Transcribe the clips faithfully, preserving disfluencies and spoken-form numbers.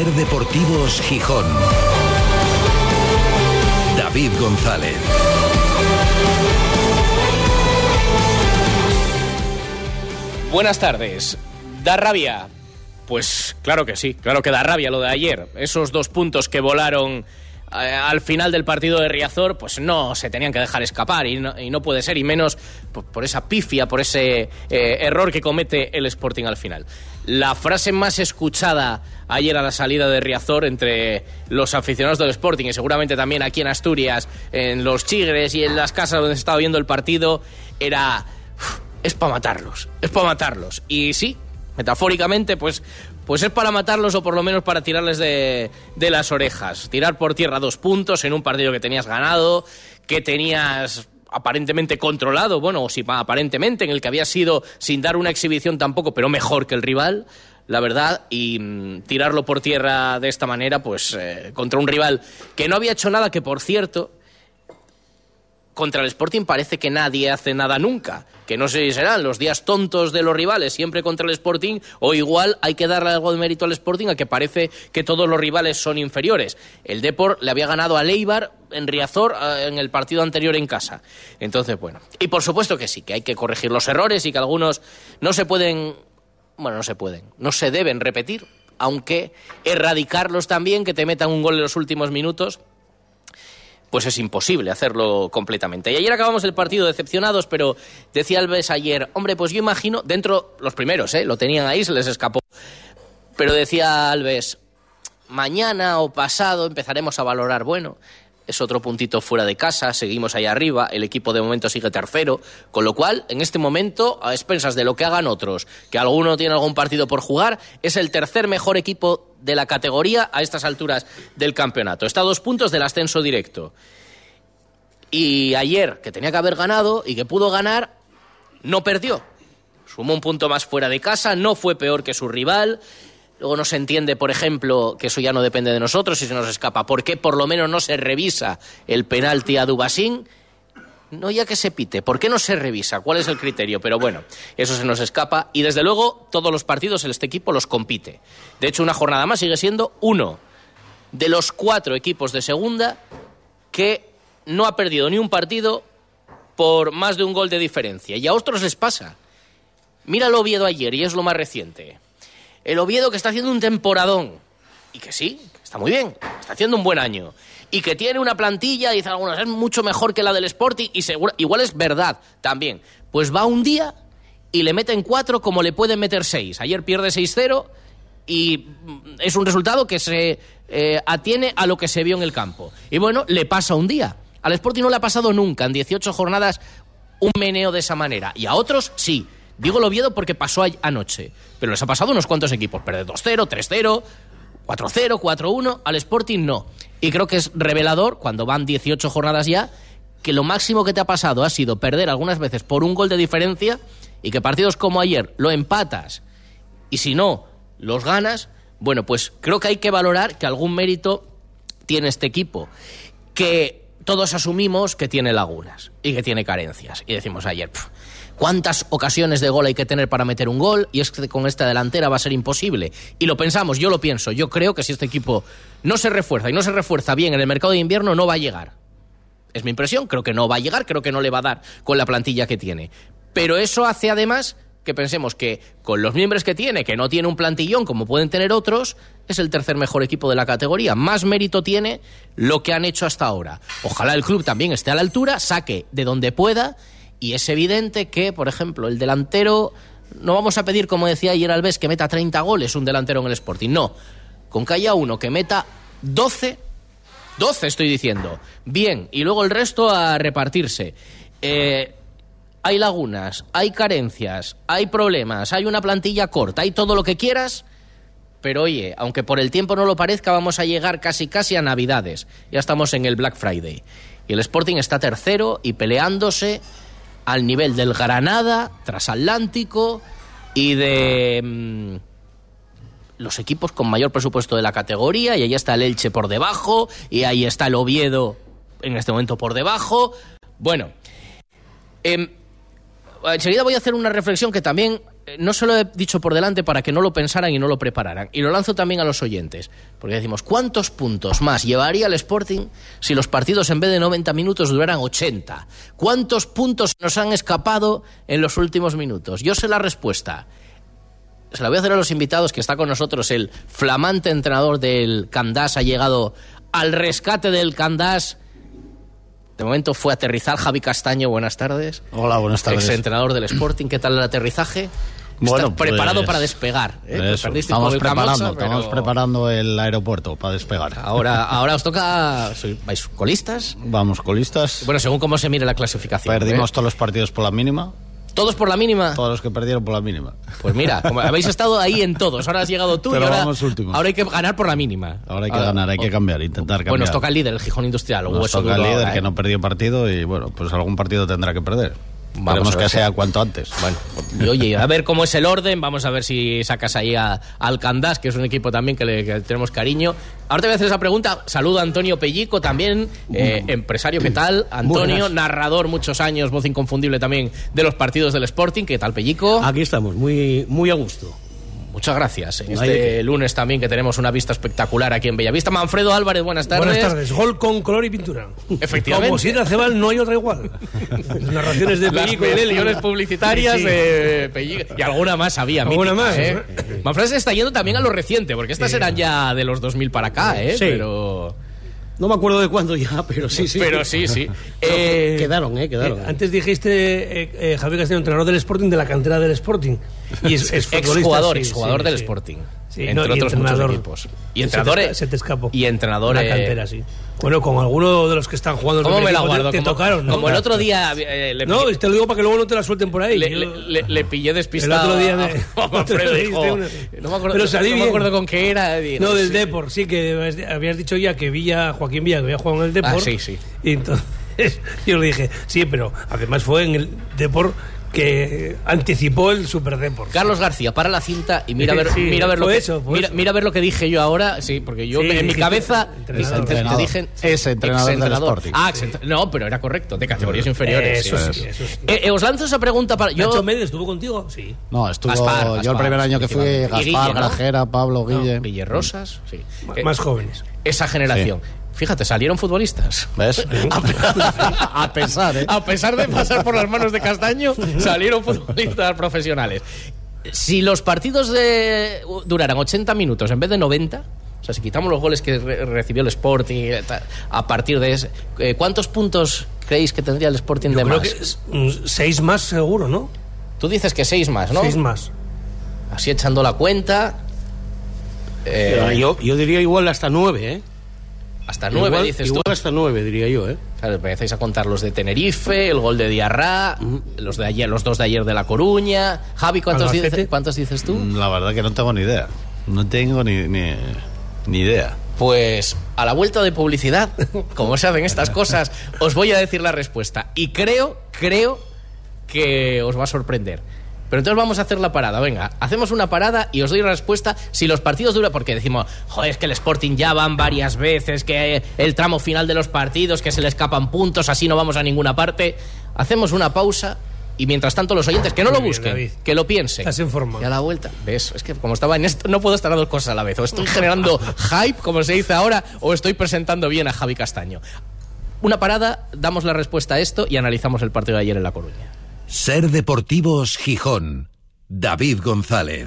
Ser Deportivos Gijón. David González. Buenas tardes. ¿Da rabia? Pues claro que sí, claro que da rabia lo de ayer. Esos dos puntos que volaron eh, al final del partido de Riazor, pues no se tenían que dejar escapar y no, y no puede ser, y menos por, por esa pifia, por ese eh, error que comete el Sporting al final. La frase más escuchada ayer a la salida de Riazor entre los aficionados del Sporting, y seguramente también aquí en Asturias, en los Chigres y en las casas donde se estaba viendo el partido, era: es para matarlos, es para matarlos. Y sí, metafóricamente, pues, pues es para matarlos, o por lo menos para tirarles de, de las orejas. Tirar por tierra dos puntos en un partido que tenías ganado, que tenías aparentemente controlado, bueno, o sí, aparentemente, en el que había sido sin dar una exhibición tampoco, pero mejor que el rival, la verdad, y mmm, tirarlo por tierra de esta manera, pues eh, contra un rival que no había hecho nada, que por cierto, contra el Sporting parece que nadie hace nada nunca, que no sé si serán los días tontos de los rivales siempre contra el Sporting, o igual hay que darle algo de mérito al Sporting, a que parece que todos los rivales son inferiores. El Depor le había ganado a Eibar en Riazor en el partido anterior en casa. Entonces, bueno, y por supuesto que sí, que hay que corregir los errores y que algunos no se pueden, bueno, no se pueden, no se deben repetir, aunque erradicarlos también, que te metan un gol en los últimos minutos, pues es imposible hacerlo completamente. Y ayer acabamos el partido decepcionados, pero decía Alves ayer, hombre, pues yo imagino, dentro, los primeros, ¿eh? Lo tenían ahí, se les escapó, pero decía Alves, mañana o pasado empezaremos a valorar, bueno, es otro puntito fuera de casa, seguimos ahí arriba, el equipo de momento sigue tercero, con lo cual, en este momento, a expensas de lo que hagan otros, que alguno tiene algún partido por jugar, es el tercer mejor equipo de la categoría a estas alturas del campeonato. Está a dos puntos del ascenso directo. Y ayer, que tenía que haber ganado y que pudo ganar, no perdió. Sumó un punto más fuera de casa, no fue peor que su rival. Luego no se entiende, por ejemplo, que eso ya no depende de nosotros y se nos escapa. ¿Por qué por lo menos no se revisa el penalti a Dubasín? No ya que se pite, ¿por qué no se revisa? ¿Cuál es el criterio? Pero bueno, eso se nos escapa. Y desde luego, todos los partidos este equipo los compite. De hecho, una jornada más sigue siendo uno de los cuatro equipos de segunda que no ha perdido ni un partido por más de un gol de diferencia. Y a otros les pasa. Mira el Oviedo ayer, y es lo más reciente. El Oviedo, que está haciendo un temporadón, y que sí, que está muy bien, está haciendo un buen año, y que tiene una plantilla, dicen algunos, es mucho mejor que la del Sporting, y seguro, igual es verdad también. Pues va un día y le meten cuatro como le pueden meter seis. Ayer pierde seis cero y es un resultado que se eh, atiene a lo que se vio en el campo. Y bueno, le pasa un día. Al Sporting no le ha pasado nunca en dieciocho jornadas un meneo de esa manera, y a otros sí. Digo el Oviedo porque pasó anoche, pero les ha pasado a unos cuantos equipos. Perder dos cero, tres cero, cuatro cero, cuatro uno, al Sporting no. Y creo que es revelador, cuando van dieciocho jornadas ya, que lo máximo que te ha pasado ha sido perder algunas veces por un gol de diferencia, y que partidos como ayer lo empatas, y si no, los ganas. Bueno, pues creo que hay que valorar que algún mérito tiene este equipo, que todos asumimos que tiene lagunas y que tiene carencias. Y decimos ayer, pff, ¿cuántas ocasiones de gol hay que tener para meter un gol? Y es que con esta delantera va a ser imposible. Y lo pensamos, yo lo pienso. Yo creo que si este equipo no se refuerza y no se refuerza bien en el mercado de invierno, no va a llegar. Es mi impresión, creo que no va a llegar, creo que no le va a dar con la plantilla que tiene. Pero eso hace además que pensemos que con los miembros que tiene, que no tiene un plantillón como pueden tener otros, es el tercer mejor equipo de la categoría. Más mérito tiene lo que han hecho hasta ahora. Ojalá el club también esté a la altura, saque de donde pueda. Y es evidente que, por ejemplo, el delantero, no vamos a pedir, como decía ayer Alves, que meta treinta goles un delantero en el Sporting. No, con que haya uno que meta doce, doce estoy diciendo, bien, y luego el resto a repartirse. Eh, hay lagunas, hay carencias, hay problemas, hay una plantilla corta, hay todo lo que quieras, pero oye, aunque por el tiempo no lo parezca, vamos a llegar casi casi a Navidades. Ya estamos en el Black Friday. Y el Sporting está tercero y peleándose al nivel del Granada, Transatlántico y de mmm, los equipos con mayor presupuesto de la categoría, y ahí está el Elche por debajo, y ahí está el Oviedo en este momento por debajo. Bueno, eh, enseguida voy a hacer una reflexión que también no se lo he dicho por delante para que no lo pensaran y no lo prepararan. Y lo lanzo también a los oyentes. Porque decimos, ¿cuántos puntos más llevaría el Sporting si los partidos en vez de noventa minutos duraran ochenta? ¿Cuántos puntos nos han escapado en los últimos minutos? Yo sé la respuesta. Se la voy a hacer a los invitados, que está con nosotros el flamante entrenador del Candás. Ha llegado al rescate del Candás. De momento fue a aterrizar Javi Castaño. Buenas tardes. Hola, buenas tardes. Exentrenador del Sporting. ¿Qué tal el aterrizaje? Bueno, Está preparado pues, para despegar. ¿eh? Eso, estamos preparando, Camosa, pero... estamos preparando el aeropuerto para despegar. Ahora, ahora os toca... ¿Vais colistas? Vamos colistas. Bueno, según cómo se mire la clasificación. Perdimos ¿eh? todos los partidos por la mínima. ¿Todos por la mínima? Todos los que perdieron por la mínima. Pues mira, como habéis estado ahí en todos. Ahora has llegado tú pero y ahora, vamos últimos. ahora hay que ganar por la mínima. Ahora hay que ahora, ganar, hay o, que cambiar, intentar cambiar. Bueno, nos toca el líder, el Gijón Industrial. Nos hueso toca el líder ahora, que ¿eh? no perdió partido y bueno, pues algún partido tendrá que perder. Vamos que sea cuanto antes. Bueno, y oye, a ver cómo es el orden. Vamos a ver si sacas ahí a, al Candás, que es un equipo también que le que tenemos cariño. Ahora te voy a hacer esa pregunta. Saludo a Antonio Pellico, también eh, empresario. ¿Qué tal? Antonio, buenas. Narrador muchos años, voz inconfundible también de los partidos del Sporting. ¿Qué tal, Pellico? Aquí estamos, muy, muy a gusto. Muchas gracias. Este lunes también que tenemos una vista espectacular aquí en Bellavista. Manfredo Álvarez, buenas tardes. Buenas tardes. Gol con color y pintura. Efectivamente. Como si de Cebal no hay otra igual. Las narraciones de Pellico. Las guiones publicitarias sí, sí. de Pellico. Y alguna más había. Alguna mítica, más. ¿eh? ¿eh? Manfredo se está yendo también a lo reciente, porque estas sí. eran ya de los dos mil para acá, ¿eh? Sí. Pero... No me acuerdo de cuándo ya, pero sí, sí. Pero sí, sí. eh, quedaron, ¿eh? Quedaron. Eh, antes dijiste, eh, eh, Javier Castaño, entrenador del Sporting, de la cantera del Sporting. Y es, es exjugador, sí, exjugador sí, del sí. Sporting. Sí, entre no, otros muchos equipos. Y entrenadores. Se te escapó. Y entrenadores. La cantera, sí. Bueno, con alguno de los que están jugando. ¿Cómo me la guardo? Te, te como, tocaron, ¿no? Como el otro día. Eh, le no, te lo digo para que luego no te la suelten por ahí. Le, le, le, le pillé despistado. El otro día me. Manfredo dijo. Una... No me acuerdo, pero salí no bien. me acuerdo con qué era. No, del sí. Depor, sí, que habías dicho ya que Villa, Joaquín Villa, que había jugado en el Depor. Ah, sí, sí. Y entonces yo le dije, sí, pero además fue en el Depor que anticipó el Super Depor. Carlos García, para la cinta y mira a ver, sí, mira a ver lo que eso, mira, mira a ver lo que dije yo ahora, sí, porque yo sí, en mi cabeza entrenador. Te, te dije es entrenador del Sporting. Ah, no, pero era correcto, de categorías inferiores. Eso sí, sí, eso sí. Eh, eh, os lanzo esa pregunta para yo. Nacho Méndez estuvo contigo, sí. No, estuvo Gaspar, Gaspar, yo el primer año que fui Gaspar, Guille, ¿no? Grajera, Pablo, Guille, no, Guille Rosas, sí. M más jóvenes. Esa generación. Sí. Fíjate, salieron futbolistas. ¿Ves? A pesar, ¿eh? A pesar de pasar por las manos de Castaño, salieron futbolistas profesionales. Si los partidos de, duraran ochenta minutos en vez de noventa, o sea, si quitamos los goles que re- recibió el Sporting, a partir de ese, ¿cuántos puntos creéis que tendría el Sporting Yo de creo más? Que seis más seguro, ¿no? Tú dices que seis más, ¿no? Seis más. Así echando la cuenta. Eh, yo, yo diría igual hasta nueve, ¿eh? Hasta nueve, igual, dices igual tú. Igual hasta nueve, diría yo, ¿eh? Claro, empezáis a contar los de Tenerife, el gol de Diarra, uh-huh. los de ayer, los dos de ayer de La Coruña. Javi, ¿cuántos, dices, ¿cuántos dices tú? La verdad que no tengo ni idea. No tengo ni, ni, ni idea. Pues a la vuelta de publicidad, como se hacen estas cosas, os voy a decir la respuesta. Y creo, creo que os va a sorprender. Pero entonces vamos a hacer la parada. Venga, hacemos una parada y os doy la respuesta si los partidos duran, porque decimos, joder, es que el Sporting ya van varias veces, que el tramo final de los partidos, que se le escapan puntos, así no vamos a ninguna parte. Hacemos una pausa y mientras tanto los oyentes, que no Muy lo bien, busquen, David. que lo piensen. Estás informado. Y a la vuelta, ¿ves? Es que como estaba en esto, no puedo estar a dos cosas a la vez. O estoy generando hype, como se dice ahora, o estoy presentando bien a Javi Castaño. Una parada, damos la respuesta a esto y analizamos el partido de ayer en La Coruña. Ser Deportivos Gijón. David González.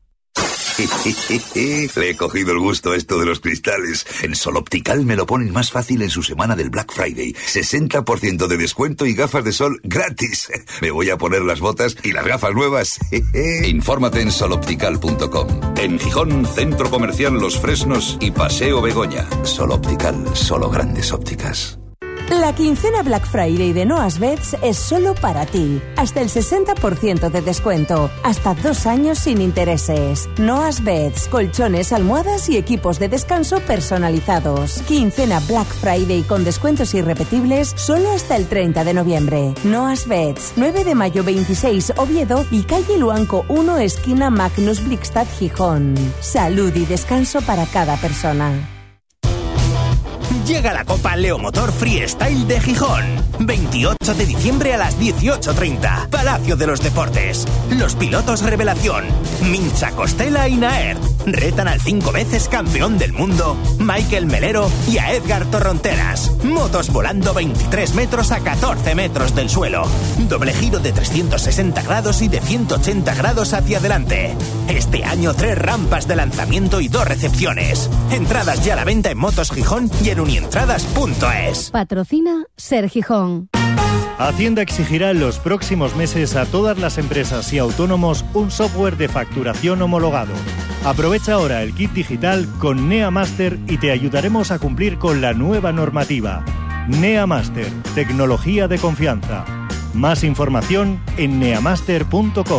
Le he cogido el gusto a esto de los cristales. En Sol Optical me lo ponen más fácil en su semana del Black Friday. sesenta por ciento de descuento y gafas de sol gratis. Me voy a poner las botas y las gafas nuevas. Infórmate en sol optical punto com. En Gijón, Centro Comercial Los Fresnos y Paseo Begoña. Sol Optical, solo grandes ópticas. La quincena Black Friday de Noas Beds es solo para ti. Hasta el sesenta por ciento de descuento. Hasta dos años sin intereses. Noas Beds, colchones, almohadas y equipos de descanso personalizados. Quincena Black Friday con descuentos irrepetibles solo hasta el treinta de noviembre. Noas Beds, nueve de mayo veintiséis, Oviedo y calle Luanco uno, esquina Magnus Blixstad, Gijón. Salud y descanso para cada persona. Llega la Copa Leomotor Freestyle de Gijón. veintiocho de diciembre a las dieciocho treinta. Palacio de los Deportes. Los pilotos revelación. Mincha Costela y Naert. Retan al cinco veces campeón del mundo, Michael Melero, y a Edgar Torronteras. Motos volando veintitrés metros a catorce metros del suelo. Doble giro de trescientos sesenta grados y de ciento ochenta grados hacia adelante. Este año tres rampas de lanzamiento y dos recepciones. Entradas ya a la venta en Motos Gijón y en unientradas punto es. Patrocina Ser Gijón. Hacienda exigirá en los próximos meses a todas las empresas y autónomos un software de facturación homologado. Aprovecha ahora el kit digital con NeaMaster y te ayudaremos a cumplir con la nueva normativa. NeaMaster, tecnología de confianza. Más información en neamaster punto com.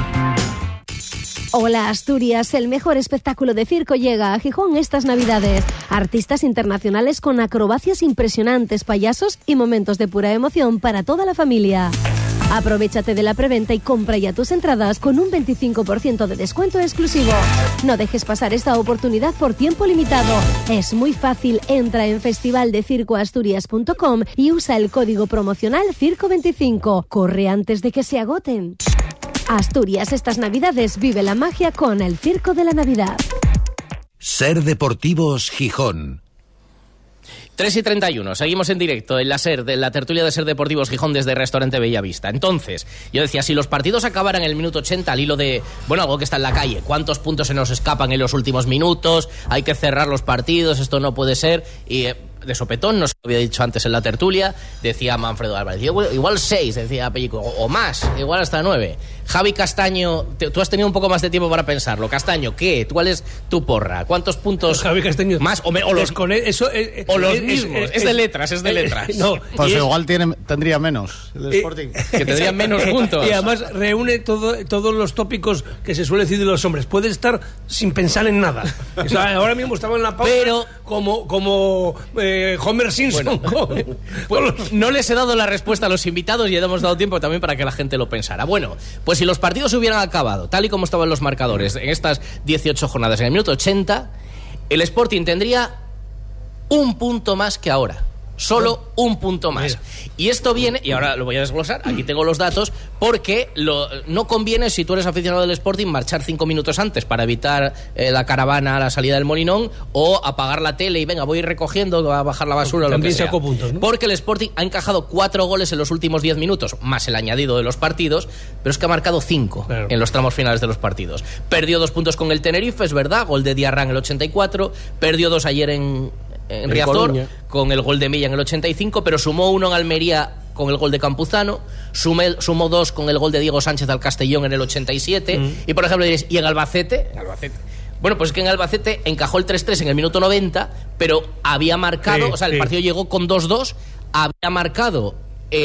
Hola Asturias, el mejor espectáculo de circo llega a Gijón estas Navidades. Artistas internacionales con acrobacias impresionantes, payasos y momentos de pura emoción para toda la familia. Aprovéchate de la preventa y compra ya tus entradas con un veinticinco por ciento de descuento exclusivo. No dejes pasar esta oportunidad por tiempo limitado. Es muy fácil, entra en festival de circo asturias punto com y usa el código promocional circo veinticinco. Corre antes de que se agoten. Asturias, estas Navidades vive la magia con el Circo de la Navidad. Ser Deportivos Gijón. tres y treinta y uno, seguimos en directo en la SER, de la tertulia de Ser Deportivos Gijón desde Restaurante Bellavista. Entonces, yo decía, si los partidos acabaran en el minuto ochenta al hilo de, bueno, algo que está en la calle, ¿cuántos puntos se nos escapan en los últimos minutos? Hay que cerrar los partidos, esto no puede ser. Y eh, de sopetón, nos había dicho antes en la tertulia, decía Manfredo Álvarez, igual, igual seis, decía Pellico, o, o más, igual hasta nueve. Javi Castaño, te, tú has tenido un poco más de tiempo para pensarlo. Castaño, ¿qué? ¿Cuál es tu porra? ¿Cuántos puntos? Javi Castaño. Más o, me, o los con eso eh, o los eh, mismos. Eh, es de letras, es de eh, letras. Eh, no, pues es, igual tiene, tendría menos el Sporting. Eh, que tendría menos puntos. Y además reúne todo, todos los tópicos que se suele decir de los hombres. Puede estar sin pensar en nada. O sea, ahora mismo estaba en la pausa pero, como, como eh, Homer Simpson. Bueno, con, pues, no les he dado la respuesta a los invitados y hemos dado tiempo también para que la gente lo pensara. Bueno, pues si los partidos se hubieran acabado tal y como estaban los marcadores en estas dieciocho jornadas en el minuto ochenta, el Sporting tendría un punto más que ahora. Solo un punto más. Y esto viene, y ahora lo voy a desglosar, aquí tengo los datos, porque lo, no conviene, si tú eres aficionado del Sporting, marchar cinco minutos antes para evitar eh, la caravana a la salida del Molinón, o apagar la tele y venga, voy a ir recogiendo, a bajar la basura o lo que sea. Puntos, ¿no? Porque el Sporting ha encajado cuatro goles en los últimos diez minutos, más el añadido de los partidos, pero es que ha marcado cinco claro. en los tramos finales de los partidos. Perdió dos puntos con el Tenerife, es verdad, gol de Diarra en el ochenta y cuatro, perdió dos ayer en... en Riazor, Colonia. Con el gol de Milla en el ochenta y cinco, pero sumó uno en Almería con el gol de Campuzano, sumé, sumó dos con el gol de Diego Sánchez al Castellón en el ochenta y siete, mm. y por ejemplo diréis, ¿y en Albacete? en Albacete? Bueno, pues es que en Albacete encajó el tres tres en el minuto noventa, pero había marcado, sí, o sea, el sí. partido llegó con dos dos, había marcado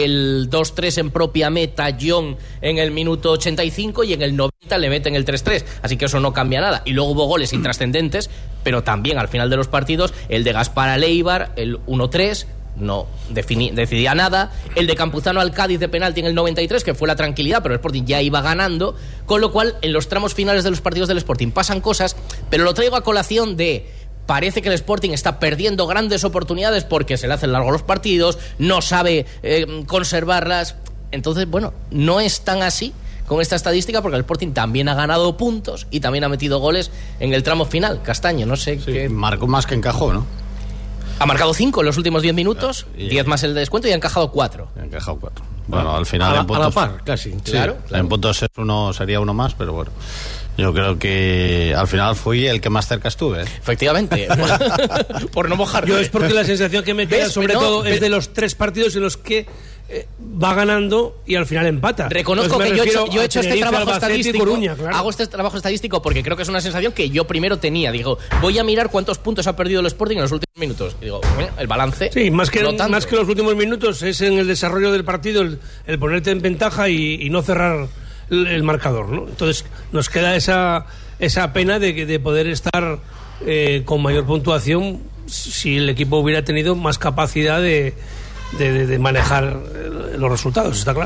el dos tres en propia meta John en el minuto ochenta y cinco y en el noventa le meten el tres tres, así que eso no cambia nada. Y luego hubo goles intrascendentes, pero también al final de los partidos el de Gaspar al Eibar, el uno tres, no defini- decidía nada, el de Campuzano al Cádiz de penalti en el noventa y tres, que fue la tranquilidad, pero el Sporting ya iba ganando, con lo cual en los tramos finales de los partidos del Sporting pasan cosas, pero lo traigo a colación de... Parece que el Sporting está perdiendo grandes oportunidades porque se le hacen largos los partidos, no sabe eh, conservarlas. Entonces, bueno, no es tan así con esta estadística porque el Sporting también ha ganado puntos y también ha metido goles en el tramo final. Castaño, no sé sí, qué... Marcó más que encajó, ¿no? Ha marcado cinco en los últimos diez minutos, claro, diez más el de descuento y ha encajado cuatro. Ha encajado cuatro. Bueno, al final a, en puntos... a la par, casi. Sí, claro, claro. En puntos uno sería uno más, pero bueno... Yo creo que al final fui el que más cerca estuve. ¿eh? Efectivamente. Por no mojar. Yo es porque la sensación que me queda, ¿Ves? sobre no, todo, pero... es de los tres partidos en los que eh, va ganando y al final empata. Reconozco que yo he hecho, yo he hecho este trabajo estadístico. Coruña, claro. Hago este trabajo estadístico porque creo que es una sensación que yo primero tenía. Digo, voy a mirar cuántos puntos ha perdido el Sporting en los últimos minutos. Y digo, bueno, el balance. Sí, más que, no tanto. más que los últimos minutos es en el desarrollo del partido el, el ponerte en ventaja y, y no cerrar el, el marcador, ¿no? Entonces nos queda esa. esa pena de, de poder estar eh, con mayor puntuación si el equipo hubiera tenido más capacidad de, de, de manejar los resultados, está claro.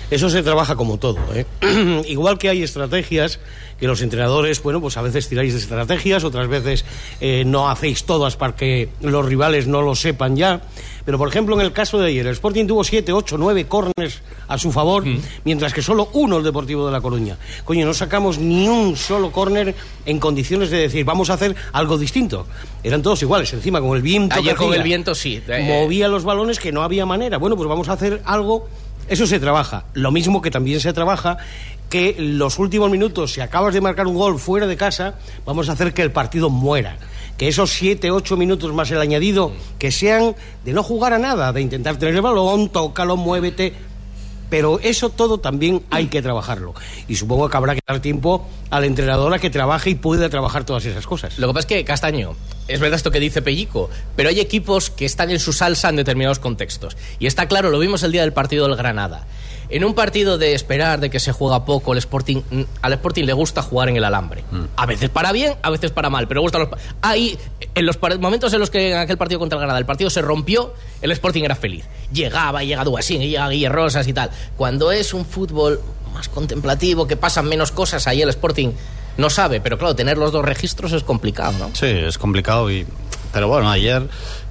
Eso se trabaja como todo, ¿eh? Igual que hay estrategias que los entrenadores, bueno, pues a veces tiráis de estrategias, otras veces eh, no hacéis todas para que los rivales no lo sepan ya. Pero, por ejemplo, en el caso de ayer, el Sporting tuvo siete, ocho, nueve córners a su favor, mm. mientras que solo uno el Deportivo de La Coruña. Coño, no sacamos ni un solo córner en condiciones de decir, vamos a hacer algo distinto. Eran todos iguales, encima con el viento. Ayer que con hacía, el viento sí. Eh... movía los balones que no había manera. Bueno, pues vamos a hacer algo. Eso se trabaja. Lo mismo que también se trabaja que los últimos minutos, si acabas de marcar un gol fuera de casa, vamos a hacer que el partido muera. Que esos siete, ocho minutos más el añadido, que sean de no jugar a nada, de intentar tener el balón, tócalo, muévete. Pero eso todo también hay que trabajarlo. Y supongo que habrá que dar tiempo al entrenador a que trabaje y pueda trabajar todas esas cosas. Lo que pasa es que, Castaño, es verdad esto que dice Pellico, pero hay equipos que están en su salsa en determinados contextos. Y está claro, lo vimos el día del partido del Granada. En un partido de esperar, de que se juega poco, el Sporting, al Sporting le gusta jugar en el alambre. Mm. A veces para bien, a veces para mal, pero gusta los... Ahí, en los momentos en los que en aquel partido contra el Granada el partido se rompió, el Sporting era feliz. Llegaba, y llega Duasín, y llega Guille Rosas y tal. Cuando es un fútbol más contemplativo, que pasan menos cosas, ahí el Sporting no sabe. Pero claro, tener los dos registros es complicado, ¿no? Sí, es complicado. Y... Pero bueno, ayer...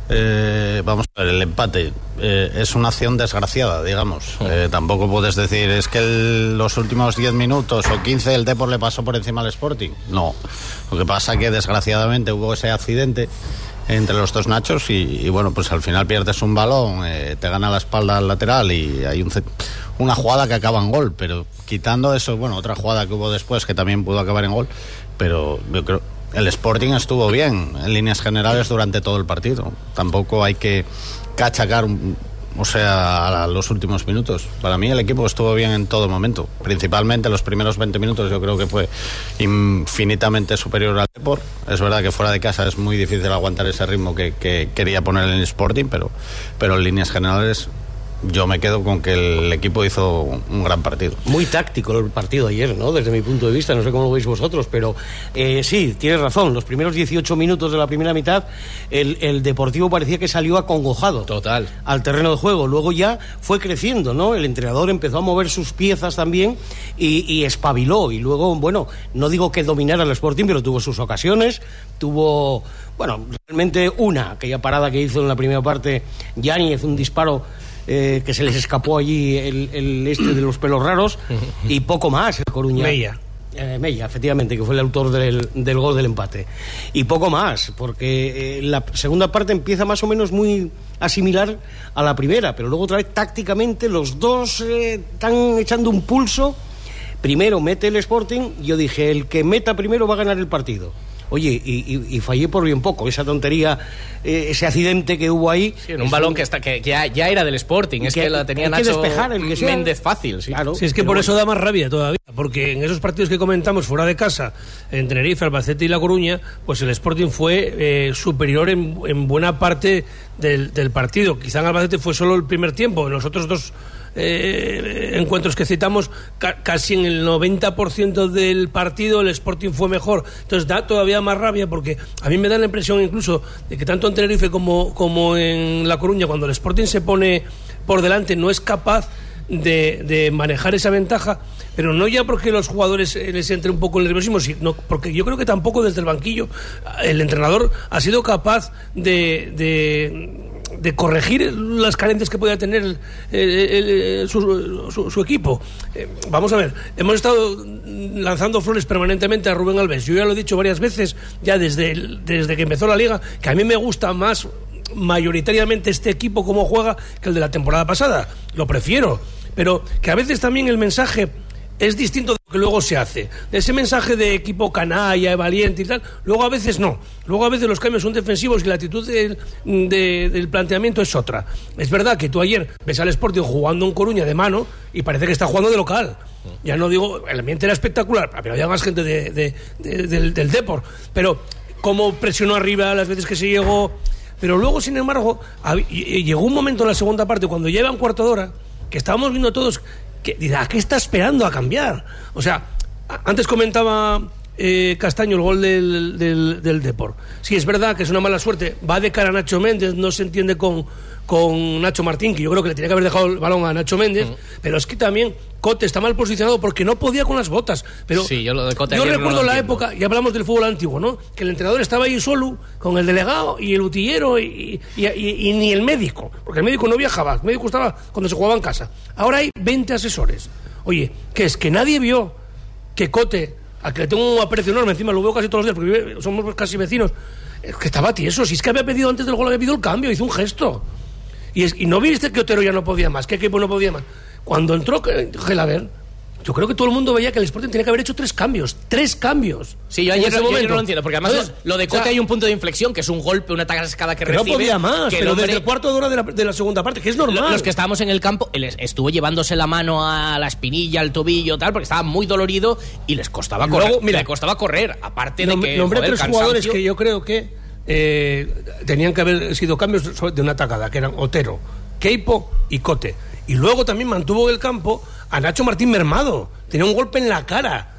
Eh, vamos a ver, el empate eh, es una acción desgraciada, digamos. Eh, tampoco puedes decir, es que el, los últimos diez minutos o quince el Depor le pasó por encima al Sporting. No. Lo que pasa que desgraciadamente hubo ese accidente entre los dos Nachos y, y bueno, pues al final pierdes un balón, eh, te gana la espalda al lateral y hay un, una jugada que acaba en gol. Pero quitando eso, bueno, otra jugada que hubo después que también pudo acabar en gol, pero yo creo... El Sporting estuvo bien en líneas generales durante todo el partido. Tampoco hay que cachacar, o sea, a los últimos minutos. Para mí el equipo estuvo bien en todo momento. Principalmente los primeros veinte minutos yo creo que fue infinitamente superior al Depor. Es verdad que fuera de casa es muy difícil aguantar ese ritmo que, que quería poner el Sporting, pero, pero en líneas generales... Yo me quedo con que el equipo hizo un gran partido. Muy táctico el partido ayer, ¿no? Desde mi punto de vista, no sé cómo lo veis vosotros, pero eh, sí, tienes razón. Los primeros dieciocho minutos de la primera mitad, el, el Deportivo parecía que salió acongojado. Total. Al terreno de juego. Luego ya fue creciendo, ¿no? El entrenador empezó a mover sus piezas también y, y espabiló. Y luego, bueno, no digo que dominara el Sporting, pero tuvo sus ocasiones, tuvo... Bueno, realmente una, aquella parada que hizo en la primera parte Yáñez, un disparo... Eh, que se les escapó allí el, el este de los pelos raros y poco más el Coruña. Mella. Eh, Mella, efectivamente, que fue el autor del, del gol del empate. Y poco más, porque eh, la segunda parte empieza más o menos muy a similar a la primera, pero luego otra vez tácticamente los dos eh, están echando un pulso. Primero mete el Sporting, yo dije, el que meta primero va a ganar el partido. Oye, y, y, y fallé por bien poco. Esa tontería, eh, ese accidente que hubo ahí... Sí, en un balón un... que, está, que ya, ya era del Sporting. Es que, que la tenía Nacho que despejar, el que sea. Méndez fácil. Sí, claro. Sí, es que por bueno. eso da más rabia todavía. Porque en esos partidos que comentamos fuera de casa, en Tenerife, Albacete y La Coruña, pues el Sporting fue eh, superior en, en buena parte del, del partido. Quizá en Albacete fue solo el primer tiempo. En los otros dos... Eh, encuentros que citamos, ca- casi en el noventa por ciento del partido el Sporting fue mejor. Entonces da todavía más rabia, porque a mí me da la impresión incluso de que tanto en Tenerife como, como en La Coruña, cuando el Sporting se pone por delante, no es capaz de, de manejar esa ventaja, pero no ya porque los jugadores les entre un poco el nerviosismo, sino porque yo creo que tampoco desde el banquillo el entrenador ha sido capaz de... de de corregir las carencias que pueda tener el, el, el, su, su, su equipo. Eh, vamos a ver, hemos estado lanzando flores permanentemente a Rubén Alves. Yo ya lo he dicho varias veces, ya desde, el, desde que empezó la Liga, que a mí me gusta más mayoritariamente este equipo como juega que el de la temporada pasada. Lo prefiero, pero que a veces también el mensaje es distinto de lo que luego se hace. De ese mensaje de equipo canalla, valiente y tal, luego a veces no. Luego a veces los cambios son defensivos y la actitud del, de, del planteamiento es otra. Es verdad que tú ayer ves al Sporting jugando en Coruña de mano y parece que está jugando de local. Ya no digo, el ambiente era espectacular, pero había más gente de, de, de, del, del Depor. Pero cómo presionó arriba las veces que se llegó. Pero luego, sin embargo, llegó un momento en la segunda parte, cuando lleva un cuarto de hora, que estábamos viendo todos... que ¿a qué está esperando a cambiar? O sea, antes comentaba eh, Castaño el gol del, del, del Depor. Sí, es verdad que es una mala suerte, va de cara a Nacho Méndez, no se entiende con, con Nacho Martín, que yo creo que le tenía que haber dejado el balón a Nacho Méndez, uh-huh. pero es que también Cote está mal posicionado porque no podía con las botas. Pero sí, yo lo de Cote yo recuerdo no la época, y hablamos del fútbol antiguo, ¿no? Que el entrenador estaba ahí solo, con el delegado y el utillero y, y, y, y ni el médico, porque el médico no viajaba, el médico estaba cuando se jugaba en casa. Ahora hay veinte asesores. Oye, que es que nadie vio que Cote, a que le tengo un aprecio enorme, encima lo veo casi todos los días porque vive, somos casi vecinos, es que estaba tieso, si es que había pedido antes del gol, había pedido el cambio, hizo un gesto. Y, es, y no viste que Otero ya no podía más, que equipo no podía más. Cuando entró Gelaber, yo creo que todo el mundo veía que el Sporting tenía que haber hecho tres cambios. Tres cambios. Sí, yo ayer, no, yo ayer no lo entiendo, porque además Entonces, lo de Cote, o sea, hay un punto de inflexión, que es un golpe, una tascada que, que recibe. No podía más, que pero hombre, desde el cuarto de hora de la, de la segunda parte, que es normal. Los que estábamos en el campo, él estuvo llevándose la mano a la espinilla, al tobillo, tal, porque estaba muy dolorido y les costaba y correr. Luego, mira, le costaba correr, aparte de que... Nombré joder, tres cansancio. jugadores que yo creo que eh, tenían que haber sido cambios de una tacada, que eran Otero, Queipo y Cote. Y luego también mantuvo en el campo a Nacho Martín mermado. Tenía un golpe en la cara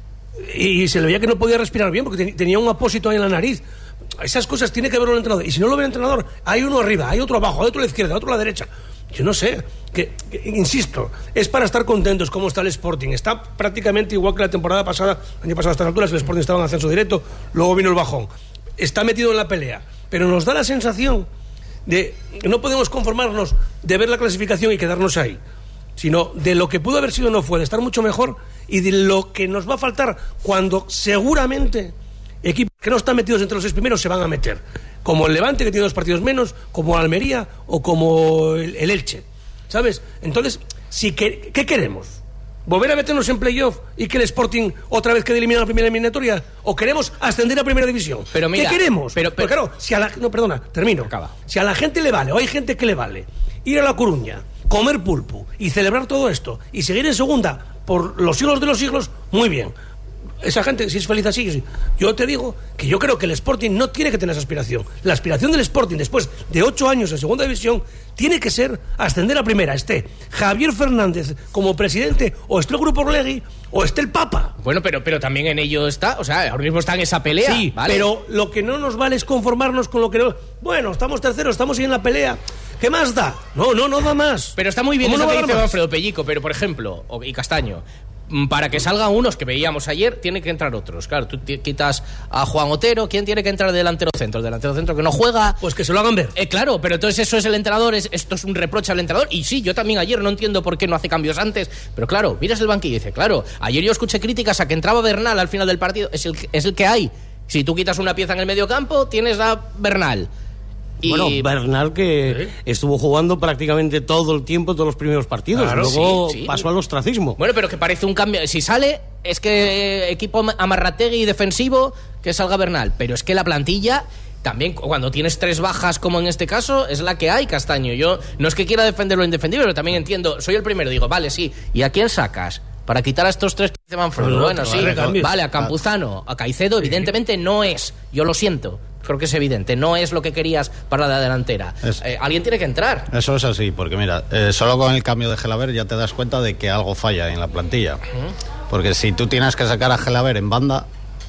y se le veía que no podía respirar bien porque tenía un apósito ahí en la nariz. Esas cosas tiene que verlo el entrenador. Y si no lo ve el entrenador, hay uno arriba, hay otro abajo, hay otro a la izquierda, otro a la derecha. Yo no sé, que, que, insisto, es para estar contentos cómo está el Sporting. Está prácticamente igual que la temporada pasada. El año pasado a estas alturas el Sporting estaba en ascenso directo, luego vino el bajón. Está metido en la pelea, pero nos da la sensación de que no podemos conformarnos de ver la clasificación y quedarnos ahí, sino de lo que pudo haber sido no fue, de estar mucho mejor y de lo que nos va a faltar cuando seguramente equipos que no están metidos entre los seis primeros se van a meter, como el Levante, que tiene dos partidos menos, como Almería o como el, el Elche, ¿sabes? Entonces, si que, ¿qué queremos? ¿Volver a meternos en playoff y que el Sporting otra vez quede eliminado en la primera eliminatoria? ¿O queremos ascender a primera división? Pero mira, ¿qué queremos? Pero, pero, Porque claro, si a la, no, perdona, termino. Acaba. Si a la gente le vale, o hay gente que le vale, ir a La Coruña, comer pulpo y celebrar todo esto y seguir en segunda por los siglos de los siglos, muy bien. Esa gente, si es feliz así, yo, sí. yo te digo que yo creo que el Sporting no tiene que tener esa aspiración. La aspiración del Sporting, después de ocho años en segunda división, tiene que ser ascender a primera. Esté Javier Fernández como presidente, o esté el Grupo Orlegui, o esté el Papa. Bueno, pero, pero también en ello está, o sea, ahora mismo está en esa pelea. Sí, ¿vale? Pero lo que no nos vale es conformarnos con lo que no... Bueno, estamos terceros, estamos ahí en la pelea. ¿Qué más da? No, no, no da más. Pero está muy bien eso no que dice Alfredo Pellico, pero por ejemplo, y Castaño, para que salgan unos que veíamos ayer, tienen que entrar otros. Claro, tú quitas a Juan Otero, ¿quién tiene que entrar de delantero centro? El delantero centro que no juega. Pues que se lo hagan ver. Eh, claro, pero entonces eso es el entrenador, es, esto es un reproche al entrenador. Y sí, yo también ayer no entiendo por qué no hace cambios antes. Pero claro, miras el banquillo y dice, claro, ayer yo escuché críticas a que entraba Bernal al final del partido. Es el, es el que hay. Si tú quitas una pieza en el medio campo, tienes a Bernal. Y... Bueno, Bernal que ¿sí? estuvo jugando prácticamente todo el tiempo, todos los primeros partidos, claro, luego sí, sí. pasó al ostracismo. Bueno, pero que parece un cambio. Si sale, es que equipo amarrategui defensivo, que salga Bernal. Pero es que la plantilla, también cuando tienes tres bajas, como en este caso, es la que hay, Castaño. Yo no es que quiera defender lo indefendible, pero también entiendo, soy el primero, digo, vale, sí, ¿y a quién sacas? Para quitar a estos tres que se van fuera. No, bueno, sí, vale, vale, a Campuzano, a Caicedo, evidentemente no es, yo lo siento. Creo que es evidente, no es lo que querías para la delantera. Es, eh, alguien tiene que entrar. Eso es así, porque mira, eh, solo con el cambio de Gelaber ya te das cuenta de que algo falla en la plantilla. Uh-huh. Porque si tú tienes que sacar a Gelaber en banda,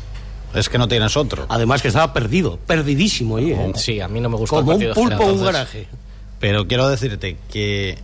es que no tienes otro. Además que estaba perdido, perdidísimo ahí. ¿eh? Sí, a mí no me gustó como el partido un pulpo de en un garaje. Pero quiero decirte que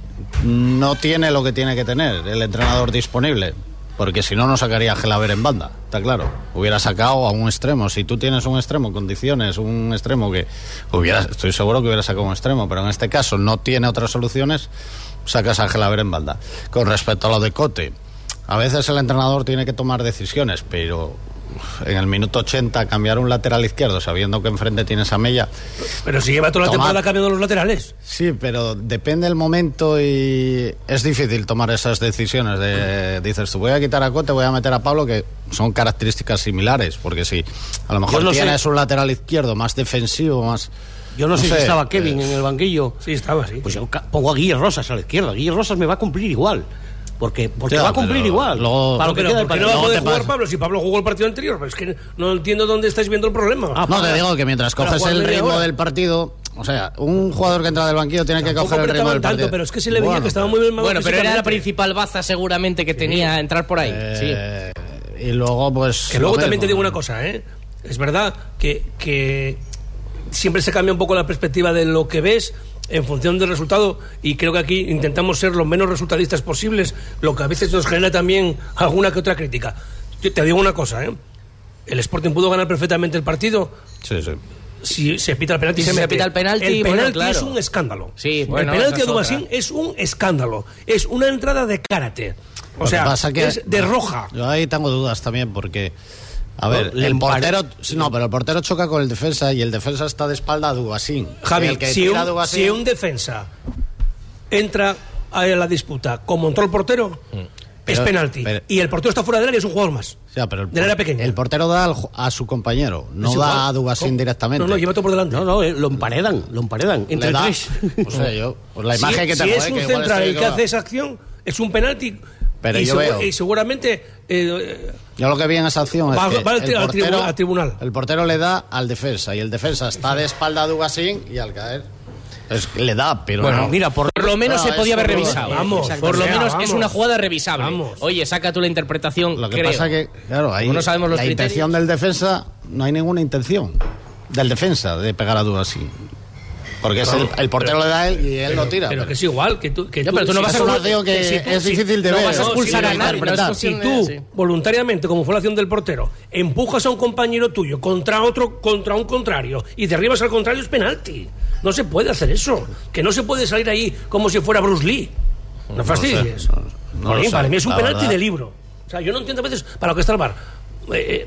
no tiene lo que tiene que tener el entrenador disponible. Porque si no, no sacaría a Gelaber en banda, está claro. Hubiera sacado a un extremo. Si tú tienes un extremo, condiciones, un extremo que hubiera, estoy seguro que hubiera sacado un extremo, pero en este caso no tiene otras soluciones, sacas a Gelaber en banda. Con respecto a lo de Cote, a veces el entrenador tiene que tomar decisiones, pero en el minuto ochenta cambiar un lateral izquierdo sabiendo que enfrente tienes a Mella. Pero si lleva toda la temporada cambiando los laterales. Sí, pero depende el momento y es difícil tomar esas decisiones de, dices tú, voy a quitar a Cote, voy a meter a Pablo, que son características similares, porque si a lo mejor no tienes sé. un lateral izquierdo más defensivo, más... Yo no, no sé, sé si estaba Kevin eh, en el banquillo. Sí, estaba, sí. Pues yo pongo a Guille Rosas a la izquierda. Guille Rosas me va a cumplir igual. Porque, porque ya, va a cumplir igual. Luego, para lo que pero, ¿por qué no va a poder jugar Pablo? Si Pablo jugó el partido anterior, pero es que no entiendo dónde estáis viendo el problema. Ah, no, te digo que mientras coges el ritmo ahora. del partido, o sea, un jugador que entra del banquillo tiene que coger el ritmo del partido. Tanto, pero es que se le veía bueno, que estaba muy bien. Bueno, pero era la principal baza seguramente que tenía sí. entrar por ahí. Eh, sí. y luego pues... Que luego lo también mismo. te digo una cosa, ¿eh? Es verdad que, que siempre se cambia un poco la perspectiva de lo que ves en función del resultado, y creo que aquí intentamos ser lo menos resultadistas posibles, lo que a veces nos genera también alguna que otra crítica. Yo te digo una cosa, ¿eh? El Sporting pudo ganar perfectamente el partido. Sí, sí. Si se pita el penalti, Y se si se mete. pita el penalti, el bueno, penalti claro. es un escándalo. Sí, bueno, el penalti esa a es Dubasín otra. es un escándalo. Es una entrada de karate. O Lo que sea, pasa que- es de roja. Yo ahí tengo dudas también porque... A No, ver, le el empare- portero... No, pero el portero choca con el defensa y el defensa está de espalda a Dubasín. Javi, el que si tira a un, Dubasín- si un defensa entra a la disputa como entró el portero, es Pero- penalti. pero- y el portero está fuera del área, es un jugador más. O sea, pero el, Del área pequeña. el portero da al ju- a su compañero, no Es igual. da a Dubasín ¿Cómo? directamente. No, no, llévate por delante. No, no, eh, lo emparedan, lo emparedan. Le Entre da- tres. O sea, yo... Pues la Si- imagen que si tengo, es eh, un que igual central estoy el que equivocado. hace esa acción, es un penalti. Pero y, yo segu- veo- y seguramente eh, Yo lo que vi en esa acción Va- es que va al tri- el, al portero, tribunal- al tribunal. el portero le da al defensa y el defensa está de espalda a Dubasín y al caer es que le da, pero Bueno, no. mira, por lo menos No, se es podía haber horroroso. revisado. Vamos, por lo o sea, menos vamos. es una jugada revisable. Vamos. Oye, saca tú la interpretación, Lo que creo. pasa que, claro, ahí Como no sabemos los la criterios. intención del defensa, no hay ninguna intención del defensa de pegar a Dubasín. Porque es el, el portero pero- le da a él y él pero, lo tira. pero pero- que es igual que tú, que Ya, pero tú no si- vas a es una expul- acción que si tú- es si- difícil de no ver. vas a ¿no? expulsar Y de a nadie, no es interpretar. cuestión- Si tú Sí. voluntariamente, como fue la acción del portero, empujas a un compañero tuyo contra otro, contra un contrario y derribas al contrario, es penalti. No se puede hacer eso. Que no se puede salir ahí como si fuera Bruce Lee. No fastidies. sé, no- no lo Jolín, sé, para mí es un la penalti verdad. de libro. O sea, yo no entiendo a veces para lo que está el V A R. Eh, eh,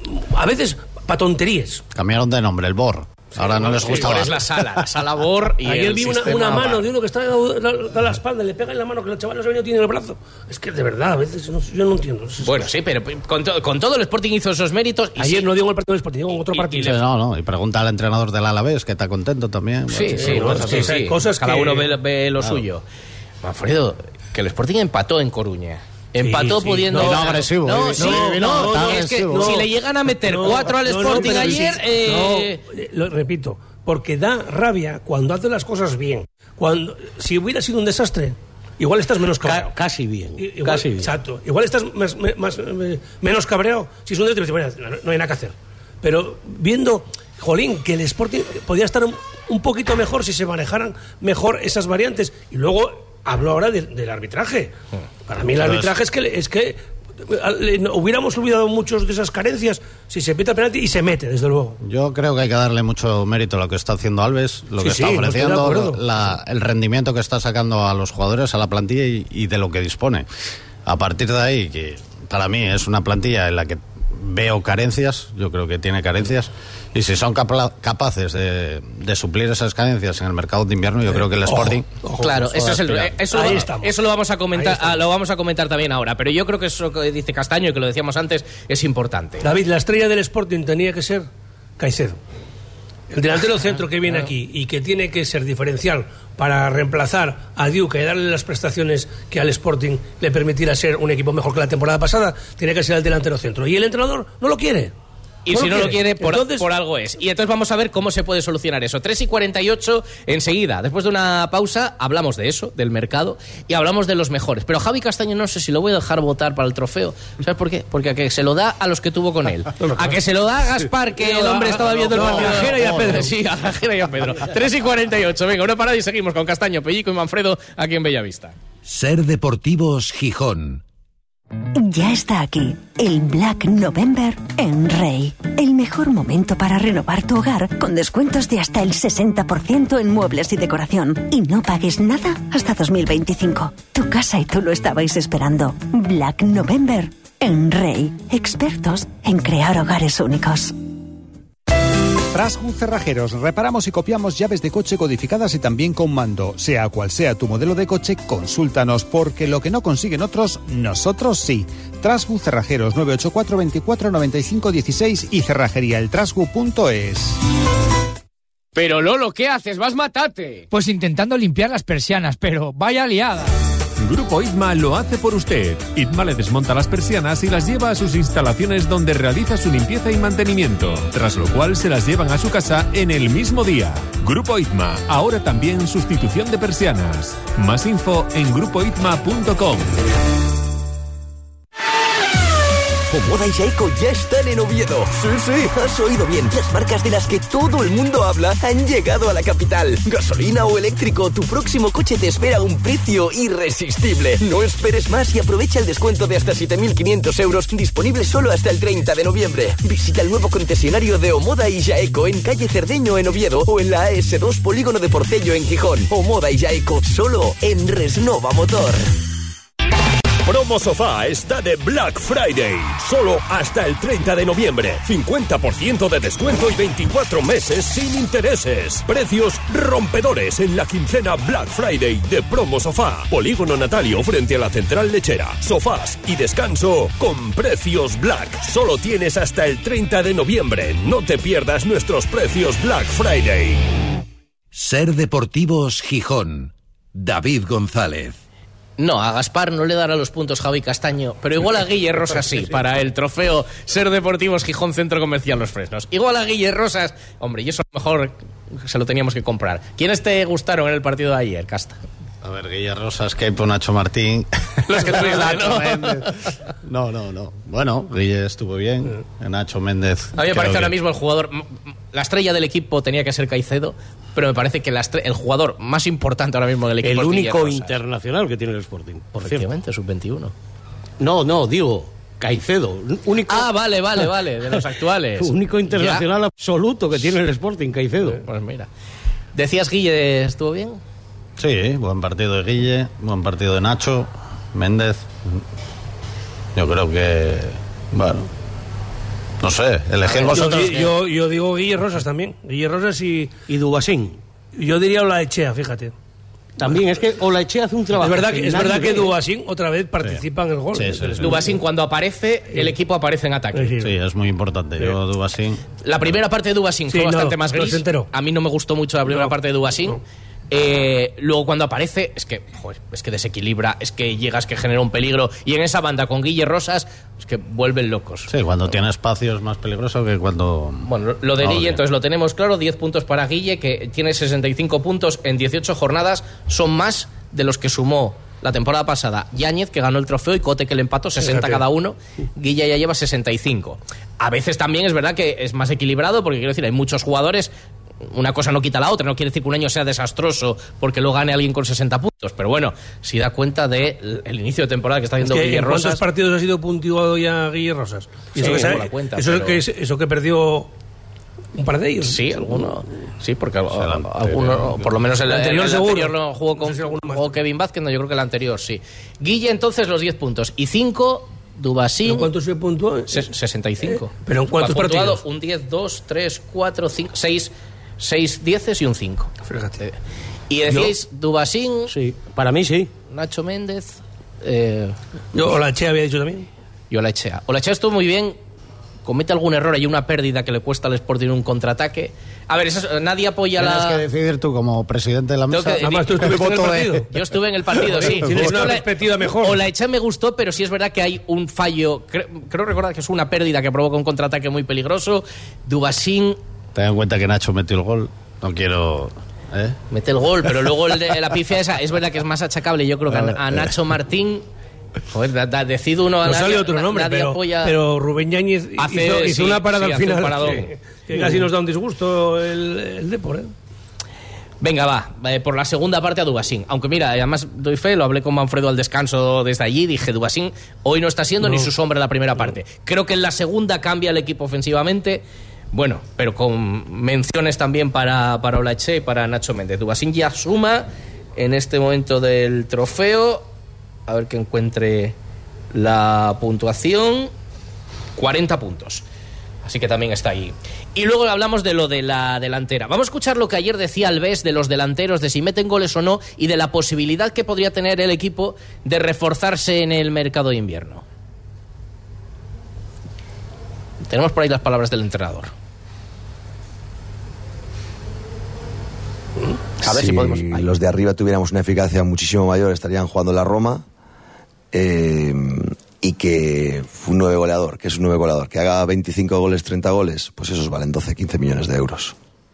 a veces para tonterías. Cambiaron de nombre, el B O R. Ahora no les Sí, gusta. ahora más. es la sala, la sala B O R y Ayer el vi una, sistema una V A R. mano de uno que está a la, a la espalda, le pega en la mano que el chaval no sabe ni tiene en el brazo. Es que de verdad, a veces no- yo no entiendo. Es- Bueno, sí, pero con, to- con todo el Sporting hizo esos méritos. Y Ayer sí, no digo en el partido del Sporting, digo en otro Y- partido. Sí, no, no. Y pregunta al entrenador del Alavés, que está contento también. Sí, Bueno, sí, no, bueno, es sí, que sí. hay cosas Cada que- uno ve, ve lo Claro. suyo. Manfredo, que el Sporting empató en Coruña. Empató sí. pudiendo. No, no, agresivo, No, eh, sí, no, no, no, no, tan es que agresivo. si le llegan a meter No, cuatro al no, no, Sporting pero ayer. sí, eh, no, eh, lo repito, porque da rabia cuando hace las cosas bien. Cuando, si hubiera sido un desastre, igual estás menos cabreado. Ca- casi bien, I- Igual, casi bien. Exacto. Igual estás más, me- más, eh, menos cabreado. Si es un desastre, bueno, no, no hay nada que hacer. Pero viendo, jolín, que el Sporting podía estar un, un poquito mejor si se manejaran mejor esas variantes. Y luego hablo ahora de- del arbitraje. Para mí el Pero arbitraje es que, es que eh, no- hubiéramos olvidado muchas de esas carencias si se pita penalti y se mete, desde luego. Yo creo que hay que darle mucho mérito a lo que está haciendo Alves, lo Sí, que sí, está no estoy de ofreciendo, acuerdo. la- el rendimiento que está sacando a los jugadores, a la plantilla y, y de lo que dispone. A partir de ahí, que para mí es una plantilla en la que veo carencias, yo creo que tiene carencias, y si son capa- capaces de, de suplir esas carencias en el mercado de invierno, yo creo que el Ojo, Sporting... ojo. Claro, eso es el, aspirar. eso, Ahí lo, estamos. eso lo vamos a comentar, Ahí estamos. ah, lo vamos a comentar también ahora. Pero yo creo que eso que dice Castaño y que lo decíamos antes es importante. David, la estrella del Sporting tenía que ser Caicedo. El delantero centro que viene aquí y que tiene que ser diferencial para reemplazar a Duque y darle las prestaciones que al Sporting le permitiera ser un equipo mejor que la temporada pasada, tiene que ser el delantero centro. Y el entrenador no lo quiere. Y si no lo quiere, por, Entonces, por algo es. Y entonces vamos a ver cómo se puede solucionar eso. tres y cuarenta y ocho, enseguida, después de una pausa, hablamos de eso, del mercado, y hablamos de los mejores. Pero Javi Castaño no sé si lo voy a dejar votar para el trofeo. ¿Sabes por qué? Porque a que se lo da a los que tuvo con él. A que se lo da a Gaspar, que el hombre estaba viendo el no, partido. a Jajera y a Pedro. Sí, a Jajera y a Pedro. tres y cuarenta y ocho, venga, una parada y seguimos con Castaño, Pellico y Manfredo aquí en Bellavista. Ser Deportivos Gijón. Ya está aquí, el Black November en Rey. El mejor momento para renovar tu hogar con descuentos de hasta el sesenta por ciento en muebles y decoración. Y no pagues nada hasta dos mil veinticinco. Tu casa y tú lo estabais esperando. Black November en Rey. Expertos en crear hogares únicos. Trasgu Cerrajeros, reparamos y copiamos llaves de coche codificadas y también con mando. Sea cual sea tu modelo de coche, consúltanos, porque lo que no consiguen otros, nosotros sí. Trasgu Cerrajeros, nueve ocho cuatro, veinticuatro, noventa y cinco, dieciséis y cerrajeríaeltrasgu punto es. Pero Lolo, ¿qué haces? ¡Vas matate! Pues intentando limpiar las persianas, pero vaya liada. Grupo Itma lo hace por usted. Itma le desmonta las persianas y las lleva a sus instalaciones donde realiza su limpieza y mantenimiento, tras lo cual se las llevan a su casa en el mismo día. Grupo Itma, ahora también sustitución de persianas. Más info en grupo itma punto com. Omoda y Jaico ya están en Oviedo. Sí, sí, has oído bien. Las marcas de las que todo el mundo habla han llegado a la capital. Gasolina o eléctrico, tu próximo coche te espera a un precio irresistible. No esperes más y aprovecha el descuento de hasta siete mil quinientos euros, disponible solo hasta el treinta de noviembre. Visita el nuevo concesionario de Omoda y Jaico en calle Cerdeño en Oviedo o en la A S dos Polígono de Porcello en Gijón. Omoda y Jaico, solo en Resnova Motor. Promo Sofá está de Black Friday, solo hasta el treinta de noviembre. cincuenta por ciento de descuento y veinticuatro meses sin intereses. Precios rompedores en la quincena Black Friday de Promo Sofá. Polígono Natalio frente a la Central Lechera. Sofás y descanso con precios Black. Solo tienes hasta el treinta de noviembre. No te pierdas nuestros precios Black Friday. Ser Deportivos Gijón. David González. No, a Gaspar no le dará los puntos Javi Castaño, pero igual a Guille Rosas sí, para el trofeo Ser Deportivos Gijón Centro Comercial Los Fresnos. Igual a Guille Rosas, hombre, y eso a lo mejor se lo teníamos que comprar. ¿Quiénes te gustaron en el partido de ayer, Casta? A ver, Guille Rosas, Keipo, Nacho Martín. Los que tuviste, Nacho ¿no? Méndez. No, no, no. Bueno, Guille estuvo bien. Nacho Méndez. A mí me parece que... ahora mismo el jugador, la estrella del equipo tenía que ser Caicedo, pero me parece que la estre- el jugador más importante ahora mismo del equipo el es Guille único Rosas. Internacional que tiene el Sporting, por Efectivamente, sub veintiuno. No, no, digo, Caicedo. Único... Ah, vale, vale, vale, de los actuales. único internacional Ya. absoluto que tiene el Sporting, Caicedo. Pues mira. ¿Decías, Guille, estuvo bien? Sí, buen partido de Guille, buen partido de Nacho, Méndez. Yo creo que, bueno, no sé, elegir vosotros. Yo, yo, yo digo Guille Rosas también. Guille Rosas y... Y Dubasín. Yo diría Olaechea, fíjate. También, es que Olaechea hace un trabajo. Es verdad que, es nadie verdad que ve. Dubasín otra vez participa Sí. en el gol. Sí, sí, sí. Dubasín, cuando aparece, el equipo aparece en ataque. Sí, es muy importante. Yo, Dubasín. La primera parte de Dubasín fue Sí, no, bastante más no gris. se enteró. A mí no me gustó mucho la primera No. parte de Dubasín. No. Eh, luego cuando aparece, es que, joder, es que desequilibra, es que llega, es que genera un peligro. Y en esa banda con Guille Rosas, es que vuelven locos. Sí, cuando tiene espacio es más peligroso que cuando... Bueno, lo de Ah, Guille, bien. entonces lo tenemos claro, diez puntos para Guille, que tiene sesenta y cinco puntos en dieciocho jornadas, son más de los que sumó la temporada pasada Yáñez, que ganó el trofeo, y Cote, que le empató, sesenta Fíjate. cada uno. Guille ya lleva sesenta y cinco. A veces también es verdad que es más equilibrado, porque quiero decir, hay muchos jugadores, una cosa no quita la otra, no quiere decir que un año sea desastroso porque lo gane alguien con sesenta puntos, pero bueno, si da cuenta del el inicio de temporada que está Es haciendo que Guille ¿en cuántos Rosas. partidos ha sido puntuado ya Guille Rosas? Y Sí, eso que, no sabe- la cuenta, eso, pero- que, eso que perdió un par de ellos. Sí, alguno. Sí, porque el alguno, por lo menos el, El anterior el seguro. anterior lo jugó con No sé si alguno más. jugó Kevin Vázquez, no, yo creo que el anterior sí. Guille, entonces, los diez puntos. Y cinco, Dubasín. ¿Pero cuántos se puntuó? ses- sesenta y cinco. Eh, ¿pero en cuántos Ha puntuado partidos? Un diez, dos, tres, cuatro, cinco, seis, seis dieces y un cinco. Fíjate. Y decíais, Dubasín, Sí, para mí sí. Nacho Méndez, eh, Yo Olaechea había dicho también. y Olaechea. Olaechea estuvo muy bien. Comete algún error, hay una pérdida que le cuesta al Sporting un contraataque. A ver, eso, es- nadie apoya Tienes la... que decidir tú como presidente de la Tengo mesa. que- Además, tú el estuviste en el voto partido. de- Yo estuve en el partido, sí. Tienes Es que una Ola- perspectiva mejor. Olaechea me gustó, pero sí es verdad que hay un fallo. Creo, creo recordar que es una pérdida que provoca un contraataque muy peligroso. Dubasín Ten en cuenta que Nacho metió el gol. No quiero... ¿eh? mete el gol, pero luego el de, la pifia esa es verdad que es más achacable, yo creo que a, a Nacho Martín. Joder, da, da, decid uno a No nadie- sale otro na- nombre, nadie pero, apoya- pero Rubén Yáñez Hace- hizo, hizo sí, una parada sí, al hace un final. paradón. Que, que casi nos da un disgusto el, el Depor, ¿eh? Venga, va, eh, por la segunda parte a Dubasín. Aunque mira, además doy fe, lo hablé con Manfredo al descanso desde allí, dije, Dubasín hoy no está siendo No. ni su sombra en la primera parte. Creo que en la segunda cambia el equipo ofensivamente, bueno, pero con menciones también para, para Olaechea y para Nacho Méndez. Dubasín ya suma en este momento del trofeo, a ver que encuentre la puntuación, cuarenta puntos. Así que también está ahí. Y luego hablamos de lo de la delantera. Vamos a escuchar lo que ayer decía Alves de los delanteros, de si meten goles o no, y de la posibilidad que podría tener el equipo de reforzarse en el mercado de invierno. Tenemos por ahí las palabras del entrenador. A ver si, si podemos... Ahí. los de arriba tuviéramos una eficacia muchísimo mayor, estarían jugando la Roma. Eh, y que un nueve goleador, que es un nueve goleador, que haga veinticinco goles, treinta goles, pues esos valen doce, quince millones de euros.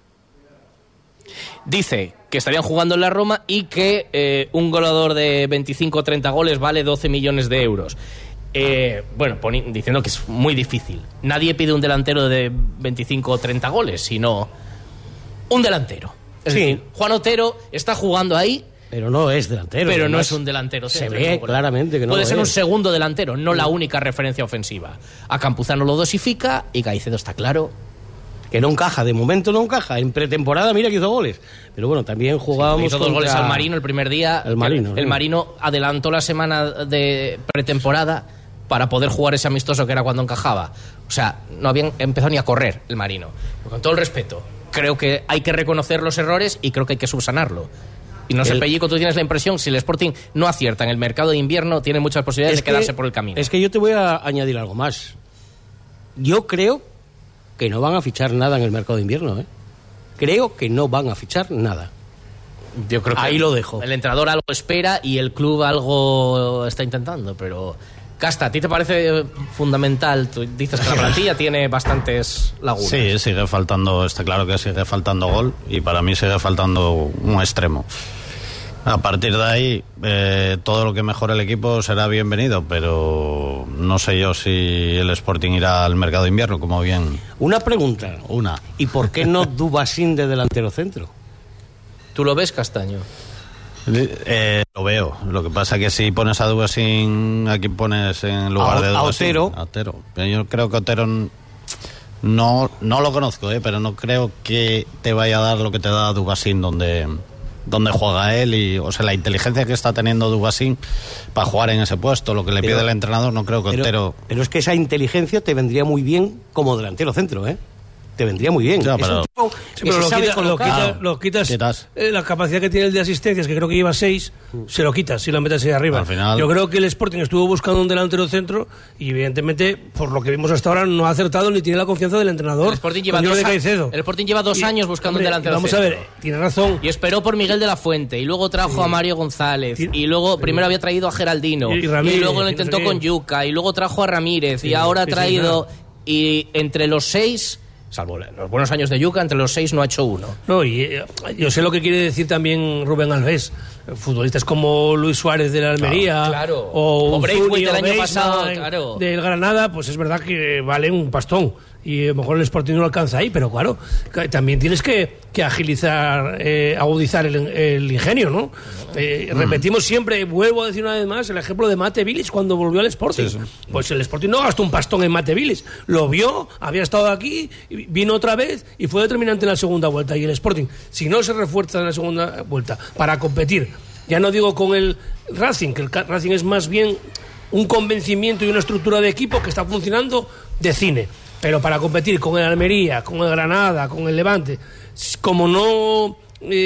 Dice que estarían jugando en la Roma y que eh, un goleador de veinticinco o treinta goles vale doce millones de euros. Eh, bueno, poni- diciendo que es muy difícil. Nadie pide un delantero de veinticinco o treinta goles, sino un delantero. Es Sí. decir, Juan Otero está jugando ahí, Pero no es delantero. pero no además, es un delantero Se centro, ve como- claramente que no Puede lo ser un es. segundo delantero, no la única referencia ofensiva. A Campuzano lo dosifica y Caicedo está claro. Que no encaja, de momento no encaja. En pretemporada, mira que hizo goles. Pero bueno, también jugábamos. Hizo dos contra- goles al Marino el primer día. El Marino, El sí. Marino adelantó la semana de pretemporada para poder jugar ese amistoso que era cuando encajaba. O sea, no habían empezado ni a correr el Marino. Con todo el respeto, creo que hay que reconocer los errores y creo que hay que subsanarlo. Y no sé, El- Pellico, tú tienes la impresión, si el Sporting no acierta en el mercado de invierno, tiene muchas posibilidades Es de quedarse que- por el camino. Es que yo te voy a añadir algo más. Yo creo que no van a fichar nada en el mercado de invierno, ¿eh? Creo que no van a fichar nada. Yo creo que Ahí lo dejo. El entrenador algo espera y el club algo está intentando, pero... Casta, ¿a ti te parece fundamental? Tú dices que la plantilla tiene bastantes lagunas. Sí, sigue faltando, está claro que sigue faltando gol y para mí sigue faltando un extremo. A partir de ahí, eh, todo lo que mejore el equipo será bienvenido, pero no sé yo si el Sporting irá al mercado de invierno, como bien... Una pregunta. Una. ¿Y por qué no Dubasín de delantero centro? ¿Tú lo ves, Castaño? Eh, lo veo. Lo que pasa que si pones a Dubasín, aquí pones en lugar A- de a Dubasín, Otero. a Otero. Pero yo creo que Otero n- no, no lo conozco, eh, pero no creo que te vaya a dar lo que te da Dubasín donde, donde juega él. Y, o sea, la inteligencia que está teniendo Dubasín para jugar en ese puesto, lo que le Pero- pide el entrenador, no creo que Pero, Otero... pero es que esa inteligencia te vendría muy bien como delantero centro, ¿eh? Te vendría muy bien. Ya, Es pero- un tipo Sí, que pero se lo, sabe quita- lo, colocar. quita- lo quitas, Quitas. eh, la capacidad que tiene el de asistencias, que creo que lleva seis, se lo quitas si lo metes ahí arriba. Al final- Yo creo que el Sporting estuvo buscando un delantero centro y evidentemente, por lo que vimos hasta ahora, no ha acertado ni tiene la confianza del entrenador. El Sporting lleva, con dos, Jordi a- Caicedo. el Sporting lleva dos Y, años buscando hombre, un delantero Vamos centro. a ver, tiene razón. Y esperó por Miguel de la Fuente, y luego trajo a Mario González, y luego primero había traído a Geraldino, Y- y Ramírez, luego lo y no intentó sé qué. con Yuca, y luego trajo a Ramírez, Sí, y ahora ha sí, sí, traído... claro. Y entre los seis, salvo los buenos años de Yuca, entre los seis no ha hecho uno. No, y eh, yo sé lo que quiere decir también Rubén Alves. Futbolistas como Luis Suárez de la Almería, Claro. o, O Braithwaite Zuni, del o año Bateman pasado, claro. del Granada, pues es verdad que valen un pastón. Y a lo mejor el Sporting no lo alcanza ahí, pero claro, que también tienes que, que agilizar, eh, agudizar el, el ingenio, ¿no? Eh, Repetimos siempre, vuelvo a decir una vez más, el ejemplo de Mate Vilis cuando volvió al Sporting. Sí, sí. Pues el Sporting no gastó un pastón en Mate Vilis, lo vio, había estado aquí, y vino otra vez y fue determinante en la segunda vuelta. Y el Sporting, si no se refuerza en la segunda vuelta para competir, ya no digo con el Racing, que el Ca- Racing es más bien un convencimiento y una estructura de equipo que está funcionando de cine. Pero para competir con el Almería, con el Granada, con el Levante, s- como no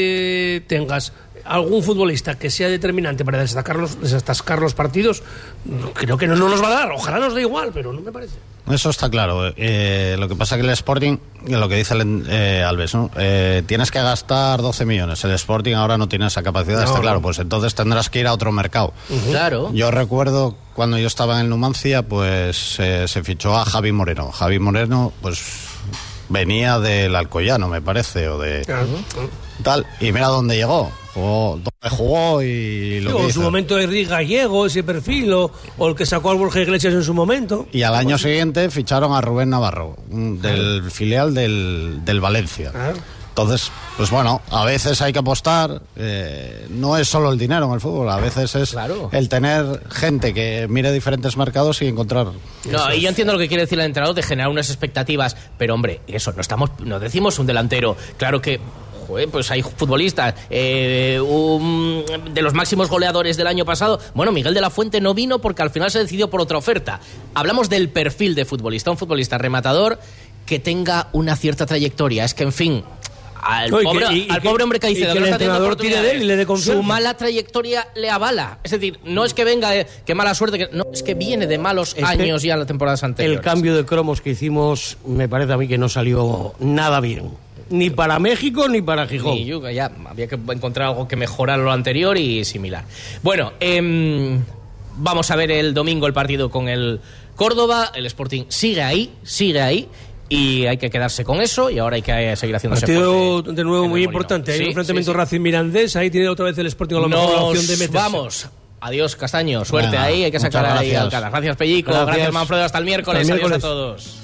eh, tengas algún futbolista que sea determinante para destacar los, destacar los partidos, no- creo que no, no nos va a dar. Ojalá nos dé igual, pero no me parece. Eso está claro. Eh, lo que pasa que el Sporting, lo que dice el, eh, Alves, ¿no? Eh, tienes que gastar doce millones. El Sporting ahora no tiene esa capacidad, No, está no. claro. Pues entonces tendrás que ir a otro mercado. Claro. Yo recuerdo cuando yo estaba en el Numancia, pues eh, se fichó a Javi Moreno. Javi Moreno, pues venía del Alcoyano, me parece, o de tal. Y mira dónde llegó. Jugó, dónde jugó y lo O que en su hizo. momento Enrique Gallego, ese perfil, o, o el que sacó al Borja Iglesias en su momento. Y al año siguiente ficharon a Rubén Navarro, un- del filial del, del Valencia. Entonces, pues bueno, a veces hay que apostar, eh, no es solo el dinero en el fútbol, a veces es Claro. el tener gente que mire diferentes mercados y encontrar... No, y yo entiendo lo que quiere decir el entrenador de generar unas expectativas, pero hombre, eso, no estamos, no decimos un delantero, claro que joder, pues hay futbolistas eh, un- de los máximos goleadores del año pasado. Bueno, Miguel de la Fuente no vino porque al final se decidió por otra oferta. Hablamos del perfil de futbolista, un futbolista rematador que tenga una cierta trayectoria. Es que, en fin, al, No, y que- pobre, y- y al que- pobre hombre y Caicedo, que que el no está teniendo entrenador tire de él y oportunidades, le dé confianza. su mala trayectoria le avala. Es decir, no es que venga, eh, qué mala suerte, que, no, es que viene de malos Es que años ya en las temporadas anteriores. El cambio de cromos que hicimos me parece a mí que no salió nada bien. Ni para México ni para Gijón. Ni Yuca, ya había que encontrar algo que mejorara lo anterior y similar. Bueno, em, vamos a ver el domingo el partido con el Córdoba. El Sporting sigue ahí, sigue ahí. Y hay que quedarse con eso. Y ahora hay que seguir haciéndose Partido fuerte de nuevo en muy el importante. Hay Molinón. un Sí, enfrentamiento sí, sí. Racing Mirandés. Ahí tiene otra vez el Sporting a lo mejor la opción de Nos meterse. vamos Adiós, Castaño. Suerte Venga, ahí. Hay que sacar muchas ahí gracias. Alcaraz. Gracias, Pellico. Gracias. Gracias, Manfredo. Hasta el miércoles. Hasta el Adiós a miércoles. todos.